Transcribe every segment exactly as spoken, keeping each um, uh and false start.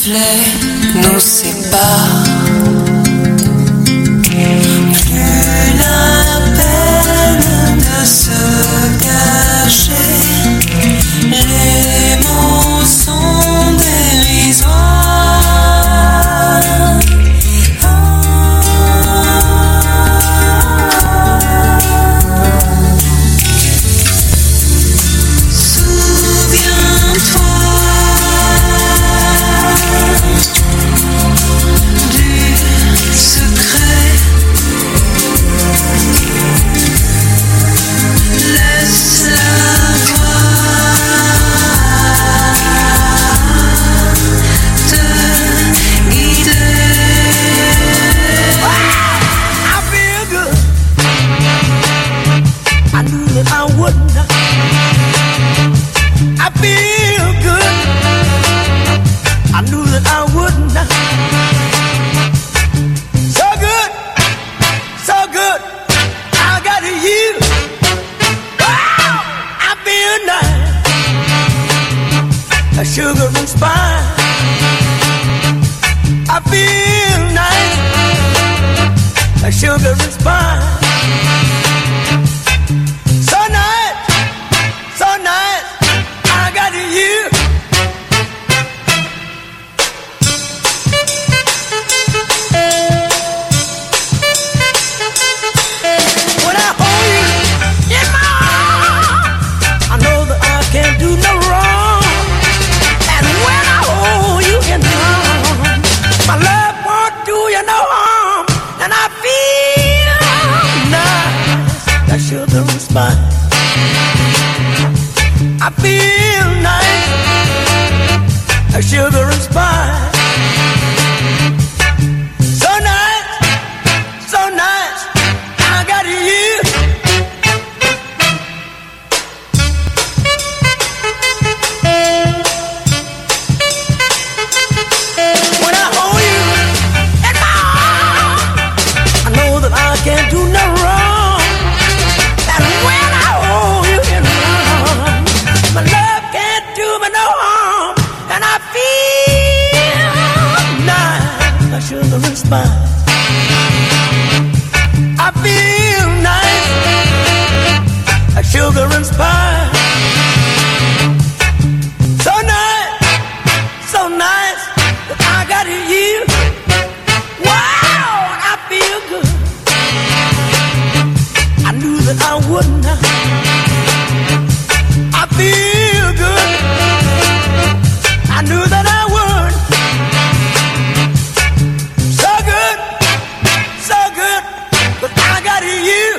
sifflet nous sépare. Plus la peine de se cacher, les mots sont dérisoires. Souviens-toi du secret. Laisse-la voir te guider. I feel good. I knew that I wouldn't. I feel good. I knew that I wouldn't. So good, so good. I got you. Wow, I feel nice. A sugar and spice. I feel nice. A sugar and spice. So nice, so nice. I got you. When I hold you in my arms, I know that I can't do no wrong. And when I hold you in my arms, my love won't do you no harm. And I feel nice, that sugar and spice. I feel nice, that sugar and spice. So nice, so nice, I got you. When I hold you in my arms, I know that I can't do no wrong. And when I hold you in my arms, my love can't do me no harm. And I feel nice, like sugar and spice. I feel nice, like sugar and spice. So nice, so nice, that I got you. Wow, I feel good. I knew that I wouldn't. I feel good. I knew that I would. So good, so good, but I got you.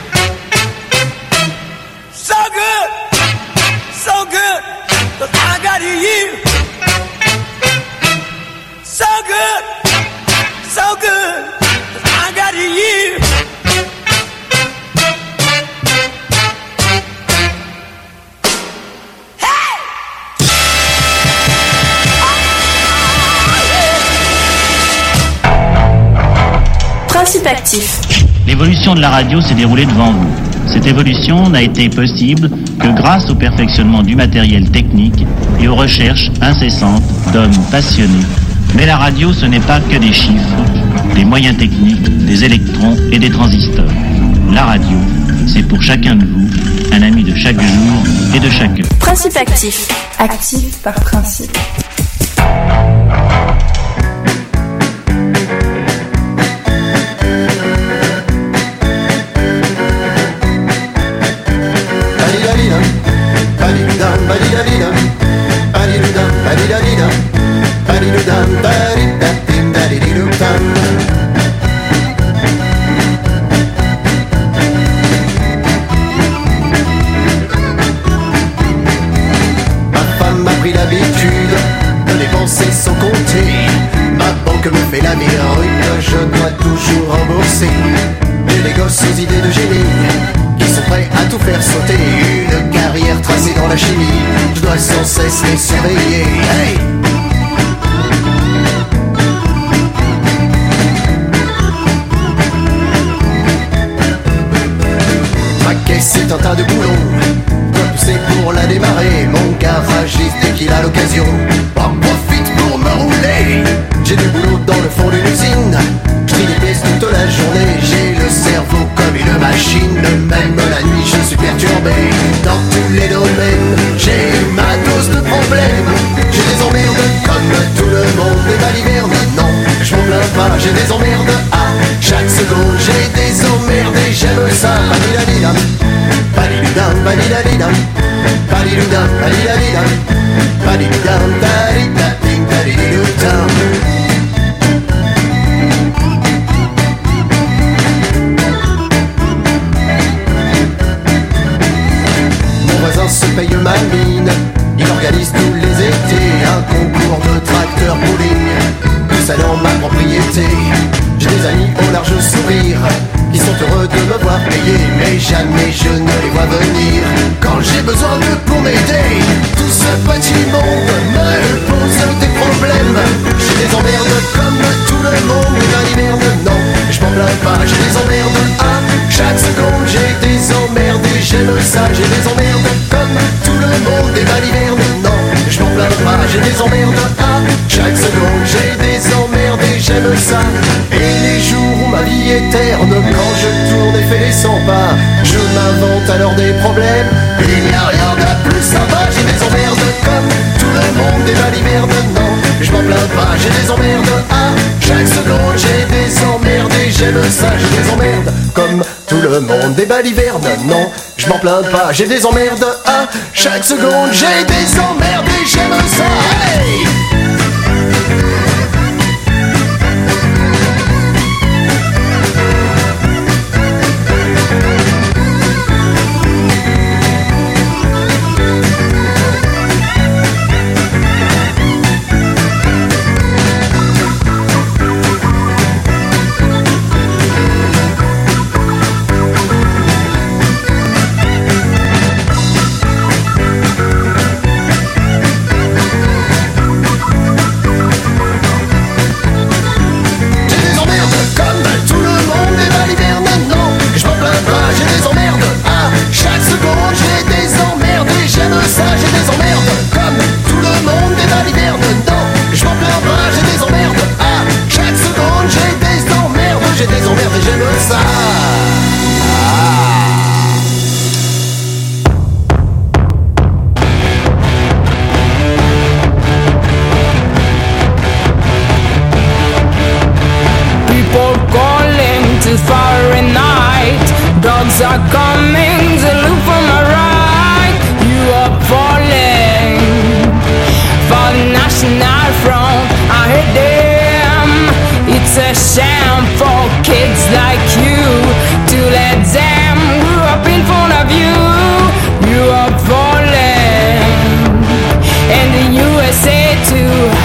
So good, so good, but I got you. So good, so good, but I got you. Principe actif. L'évolution de la radio s'est déroulée devant vous. Cette évolution n'a été possible que grâce au perfectionnement du matériel technique et aux recherches incessantes d'hommes passionnés. Mais la radio, ce n'est pas que des chiffres, des moyens techniques, des électrons et des transistors. La radio, c'est pour chacun de vous un ami de chaque jour et de chaque heure. Principe actif. Actif par principe. Ma femme a pris l'habitude de dépenser sans compter. Ma banque me fait la miraille que je dois toujours rembourser. J'ai des gosses aux idées de génie qui sont prêts à tout faire sauter. Une carrière tracée dans la chimie, je dois sans cesse les surveiller. Hey! Ma caisse est un tas de boulons, je dois pousser pour la démarrer. Mon garagiste, dès qu'il a l'occasion, en profite pour me rouler. j'ai des emmerdes à chaque seconde, j'ai des emmerdes et j'aime ça. Badidadidam, badididam, badidadidam, badididam, badidadidam, badididam, dadidadim, dadididam. Mon voisin se paye ma mine, il organise tous les étés un concours de tracteur bowling, tout ça dans ma propriété. J'ai des amis au large sourire qui sont heureux de me voir payer, mais jamais je ne les vois venir quand j'ai besoin d'eux pour m'aider. Tout ce petit monde me pose des problèmes. J'ai des emmerdes comme tout le monde, mais ben l'hiverne non, je m'en plains pas. J'ai des emmerdes à chaque seconde, j'ai des emmerdes et j'aime ça. J'ai des emmerdes comme tout le monde, et ben l'hiverne non, je m'en plains pas. J'ai des emmerdes à chaque seconde, j'ai des emmerdes et j'aime ça. Et les jours où ma vie est terne, quand je tourne et fais les cent pas, je m'invente alors des problèmes. Il n'y a rien de plus sympa. J'ai des emmerdes comme tout le monde, et ben l'hiverne non, je m'en plains pas. J'ai des emmerdes à chaque seconde, j'ai des emmerdes et j'aime ça. J'ai des emmerdes comme tout le monde, et ben l'hiverne non, je m'en plains pas. J'ai des emmerdes à chaque seconde, j'ai des emmerdes et j'aime ça. Hey! Are coming to look for my right. You are falling for the National Front. I heard them. It's a shame for kids like you to let them grow up in front of you. You are falling, and the U S A too.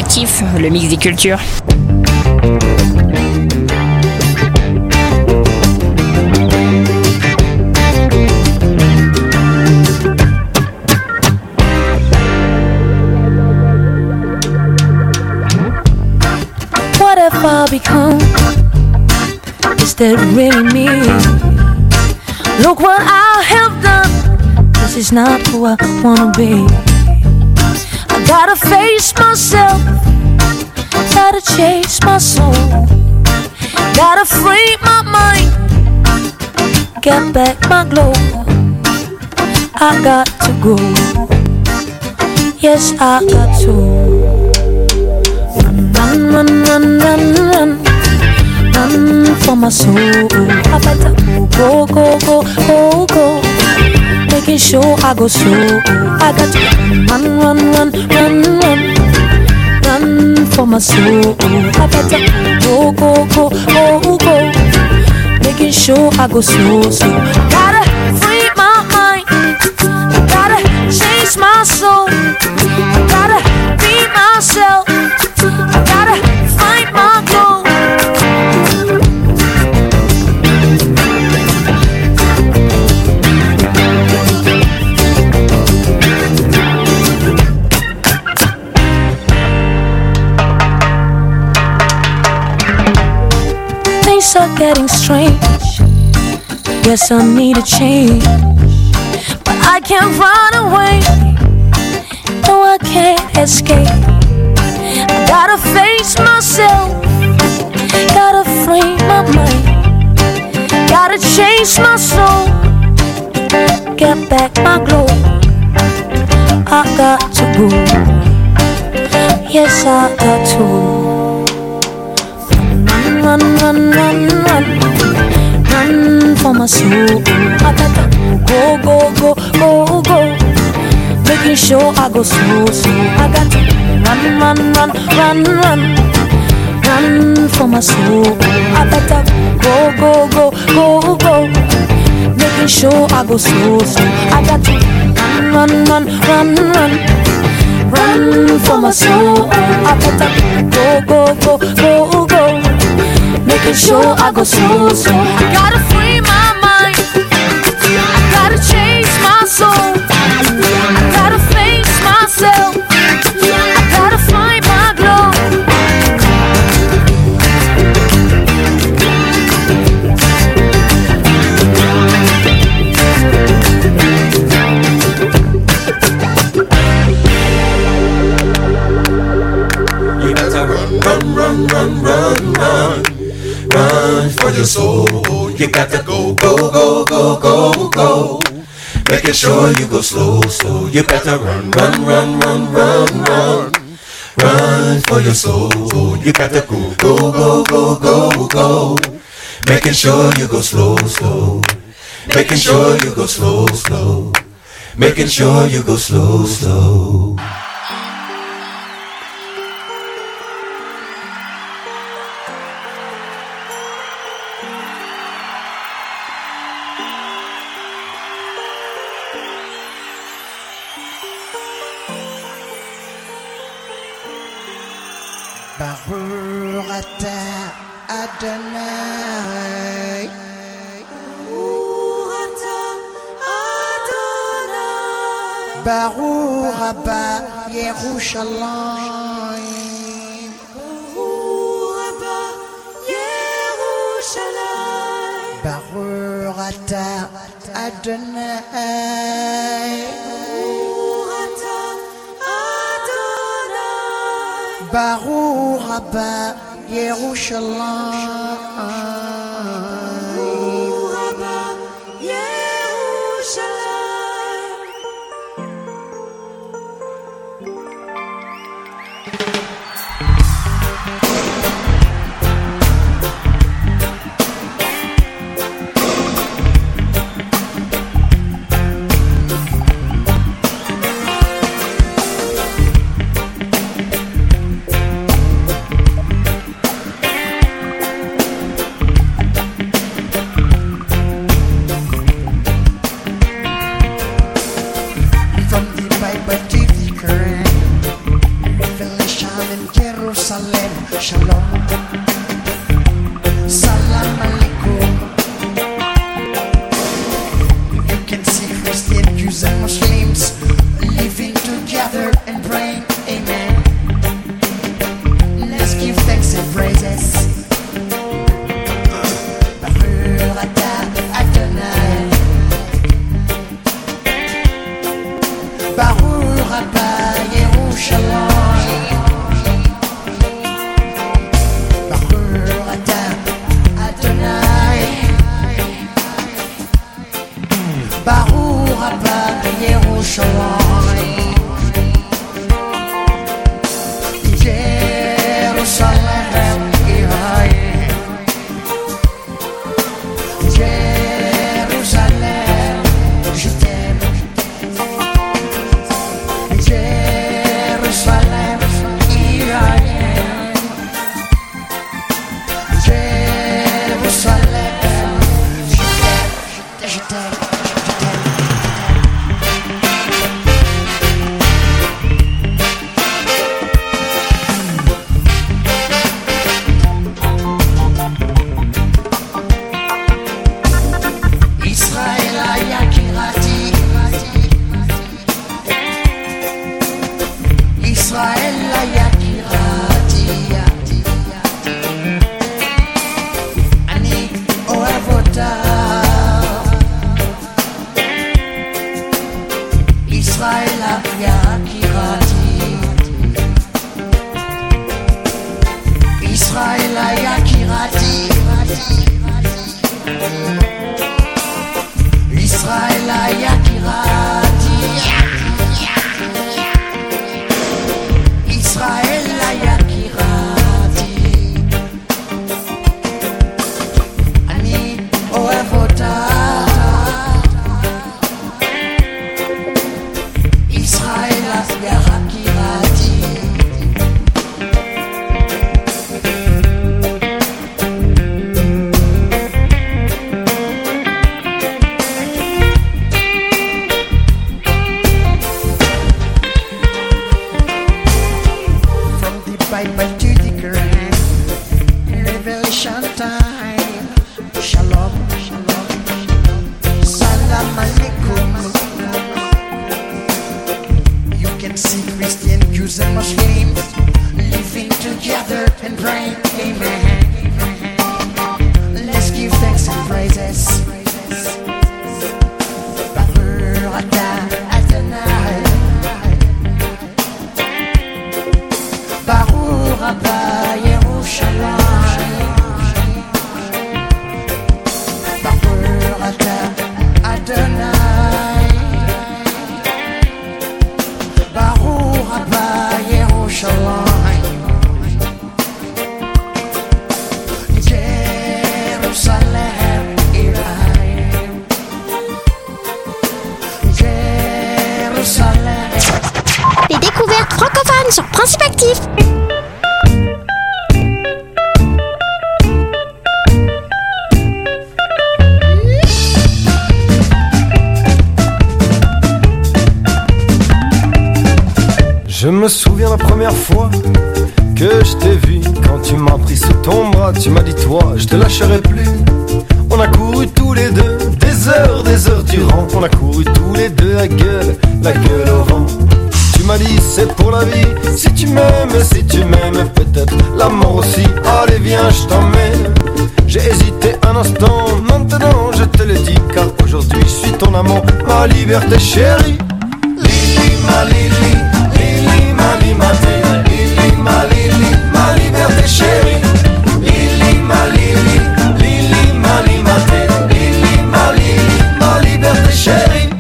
Actif, le mix des cultures. What have I become? Is that really me? Look what I have done. This is not who I wanna be. I gotta face myself, gotta chase my soul, gotta free my mind, get back my glow. I got to go, yes I got to. Run, run, run, run, run, run for my soul. I better go, go, go, go, go, making sure I go slow. I got to run, run, run, run, run, run for my soul. I better go, go, go, go, go, making sure I go slow, slow. Gotta free my mind, I gotta chase my soul, I gotta be myself, I gotta find my glow. Things are getting strange. Guess I need a change, but I can't run away. No, I can't escape. I gotta face myself, gotta free my mind, gotta chase my soul, get back my glow. I got to go, yes I got to. Run, run, run, run, run for my soul. I gotta go, go, go, go, go, making sure I go slow, slow. I got to run, run, run, run, run, run for my soul. I better go, go, go, go, go, making sure I go slow, slow. I got to run, run, run, run, run, run for my soul. I better go, go, go, go, go, making sure I go slow, slow. I gotta free my mind, I gotta chase my soul, I gotta face myself, I gotta find my glow. You gotta run, run, run, run, run, run, run for your soul. You got to go, go, go, go, go, go, making sure you go slow, slow. You better run, run, run, run, run, run, run for your soul. You got to go, go, go, go, go, go, making sure you go slow, slow, making sure you go slow, slow, making sure you go slow, slow. Baruch Adonai, Baruch Haba Yerushalayim, Baruch Ata Adonai, Baruch Haba Yerushalayim, Jerusalem, Yerayim, Jérusalem, je t'aime, Jérusalem, Yerayim, Jérusalem, je t'aime, je t'aime. Je me souviens la première fois que je t'ai vu, quand tu m'as pris sous ton bras, tu m'as dit toi, je te lâcherai plus. On a couru tous les deux, des heures, des heures durant. On a couru tous les deux à gueule, la gueule au vent. Tu m'as dit c'est pour la vie, si tu m'aimes, si tu m'aimes, peut-être la mort aussi. Allez viens, je t'emmène. J'ai hésité un instant, maintenant je te le dis, car aujourd'hui je suis ton amant, ma liberté chérie. Lili, ma Lili, Lili, ma Limate, Lili, ma Lili, ma liberté chérie. Lili, ma Lili, Lili, ma Limate, Lili, ma Lili, ma liberté chérie.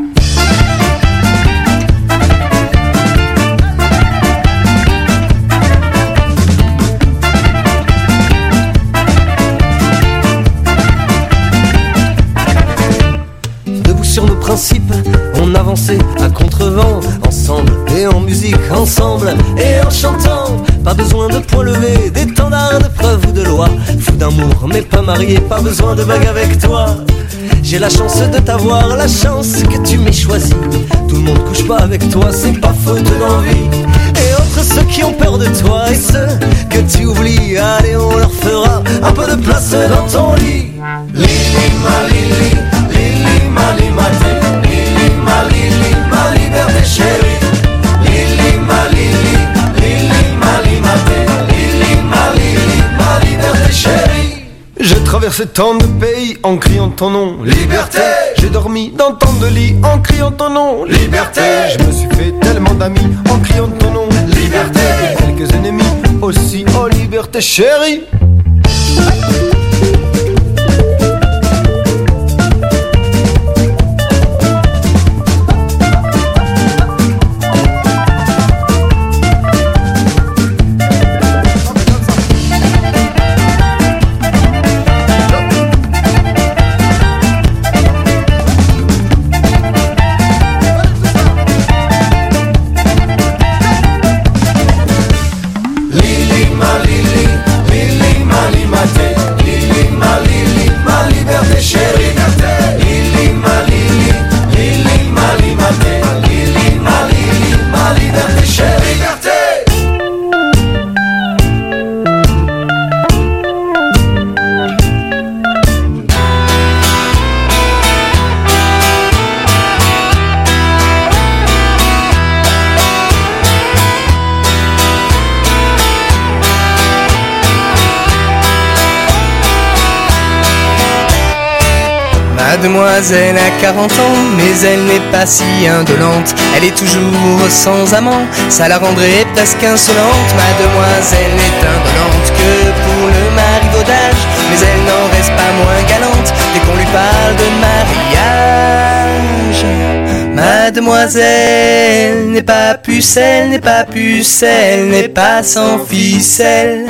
Sur nos principes, on avançait à contre-vent, ensemble et en musique, ensemble et en chantant. Pas besoin de points levés, d'étendards, de preuves ou de loi. Fou d'amour mais pas marié, pas besoin de bague avec toi. J'ai la chance de t'avoir, la chance que tu m'aies choisi. Tout le monde couche pas avec toi, c'est pas faute d'envie. Et autres ceux qui ont peur de toi et ceux que tu oublies, allez on leur fera un peu de place dans ton lit. Lili, ma Lili, Lili, ma Limate, Lili, ma Lili, ma liberté chérie. Lili, ma Lili, Lili, ma Limate, Lili, ma Lili, ma liberté chérie. J'ai traversé tant de pays en criant ton nom, liberté. J'ai dormi dans tant de lits en criant ton nom, liberté. Je me suis fait tellement d'amis en criant ton nom, liberté. Quelques ennemis aussi, oh liberté chérie. Mademoiselle a quarante ans, mais elle n'est pas si indolente. Elle est toujours sans amant, ça la rendrait presque insolente. Mademoiselle est indolente que pour le marivaudage, mais elle n'en reste pas moins galante dès qu'on lui parle de mariage. Mademoiselle n'est pas pucelle, n'est pas pucelle, n'est pas sans ficelle.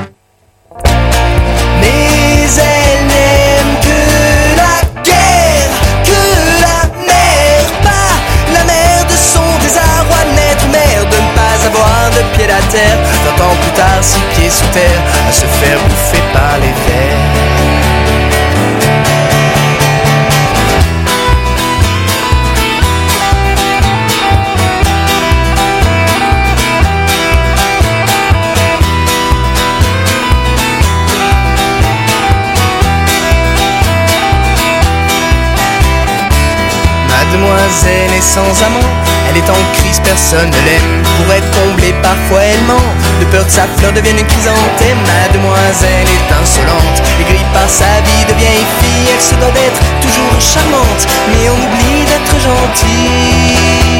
Mais elle n'aime que la guerre, que la mer, pas la mer de son désarroi de naître, mère de ne pas avoir de pied à terre, vingt ans plus tard, six pieds sous terre, à se faire bouffer par les vers. Mademoiselle est sans amant, elle est en crise, personne ne l'aime. Pour être comblée, parfois elle ment, de peur que sa fleur devienne une chrysanthème. Mademoiselle est insolente, aigrie par sa vie de vieille fille. Elle se doit d'être toujours charmante, mais on oublie d'être gentil.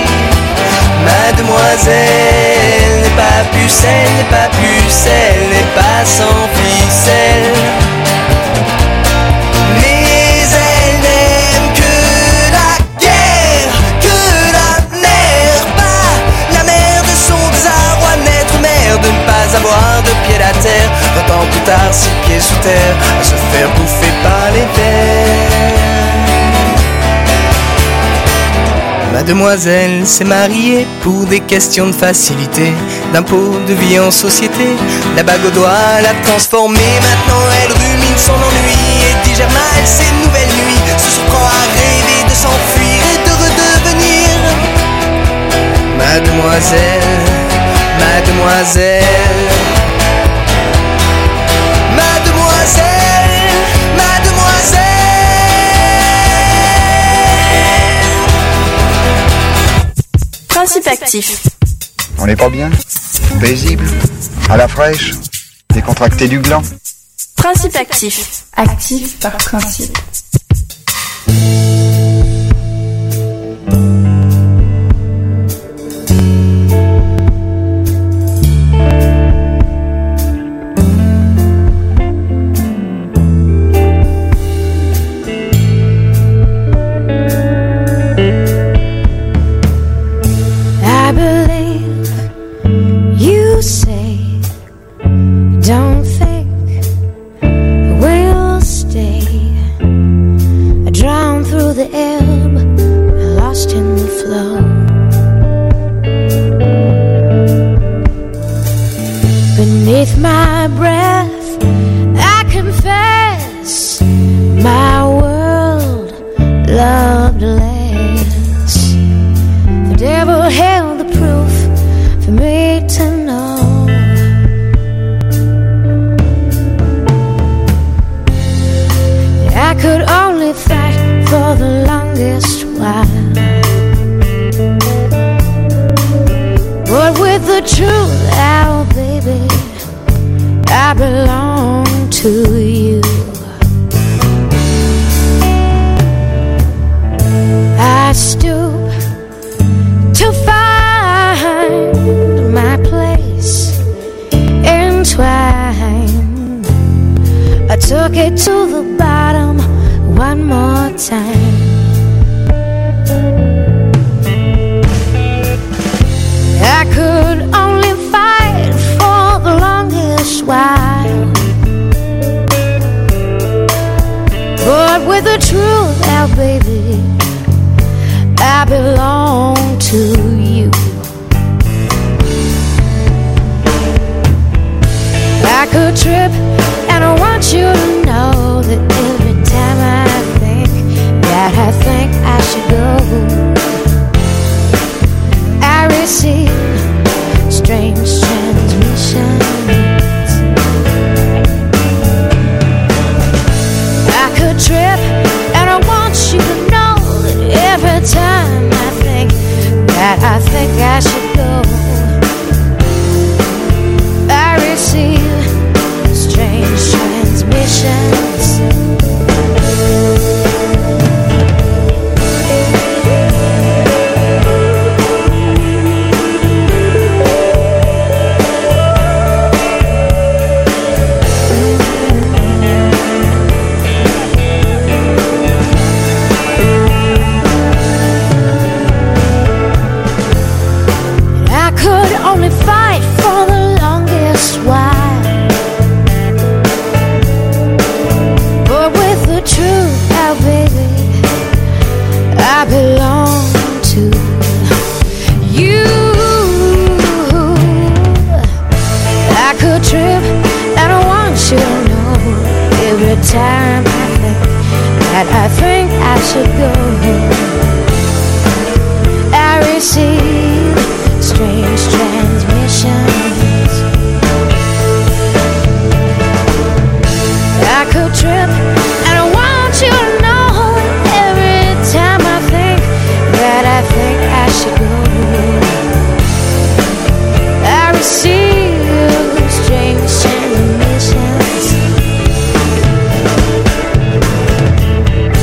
Mademoiselle n'est pas pucelle, n'est pas pucelle, n'est pas sans ficelle. De ne pas avoir de pied à terre, vingt ans plus tard, six pieds sous terre, à se faire bouffer par les vers. Mademoiselle s'est mariée pour des questions de facilité, d'impôt, de vie en société. La bague au doigt l'a transformée, maintenant elle rumine son ennui et digère mal ses nouvelles nuits, se surprend à rêver de s'enfuir et de redevenir Mademoiselle. Mademoiselle, Mademoiselle, Mademoiselle. Principe actif. On n'est pas bien? Paisible? À la fraîche? Décontracté du gland? Principe actif. Actif par principe. Strange transmissions. oh baby, I belong to you. I could trip, and I want you to know. Every time I think that I think I should go, I receive strange transmissions